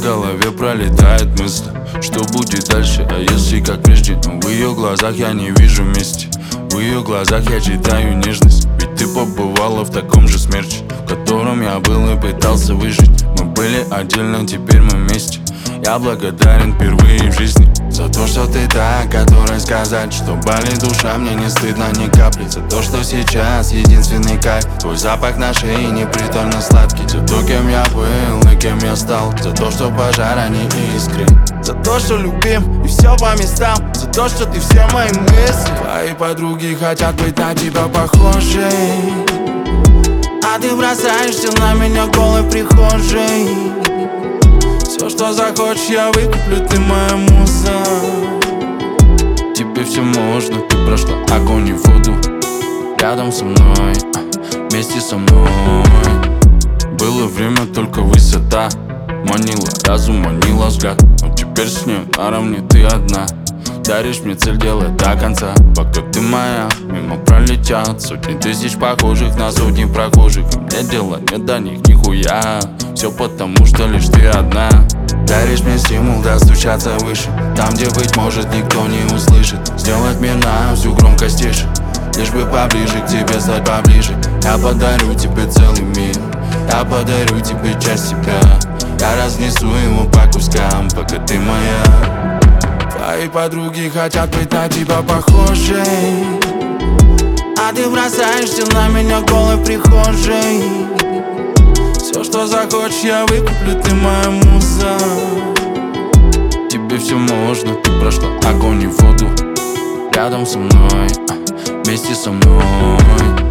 голове пролетает мысль, что будет дальше, а если как прежде. Но в ее глазах я не вижу мести, в ее глазах я читаю нежность. Ведь ты побывала в таком же смерче, в котором я был и пытался выжить. Мы были отдельно, теперь мы вместе. Я благодарен впервые в жизни за то, что ты та, которой сказать, что болит душа, мне не стыдно ни капли. За то, что сейчас единственный кайф, твой запах на шее непритворно сладкий. За то, кем я был и кем я стал, за то, что пожар, а не искры. За то, что любим и все по местам, за то, что ты все мои мысли. Твои подруги хотят быть на тебя похожей, а ты бросаешься на меня голой в прихожей. Все, что захочешь, я выкуплю, ты моя муза. Тебе все можно, ты прошла огонь и воду рядом со мной, вместе со мной. Было время, только высота манила разум, манила взгляд. Но теперь с ней наравне ты одна. Даришь мне цель, делай до конца. Пока ты моя, мимо пролетят сотни тысяч похожих на сотни прохожих. И мне дела нет до них нихуя. Все потому, что лишь ты одна. Даришь мне стимул достучаться выше, там, где, быть может, никто не услышит. Сделать мир на всю громкость тише, лишь бы поближе к тебе стать поближе. Я подарю тебе целый мир, я подарю тебе часть себя. Я разнесу его по кускам, пока ты моя. Твои подруги хотят быть на тебя похожей, а ты бросаешься на меня голой в прихожей. Все, что захочешь, я выкуплю, ты моя муза. Тебе все можно, ты прошла огонь и воду рядом со мной, вместе со мной.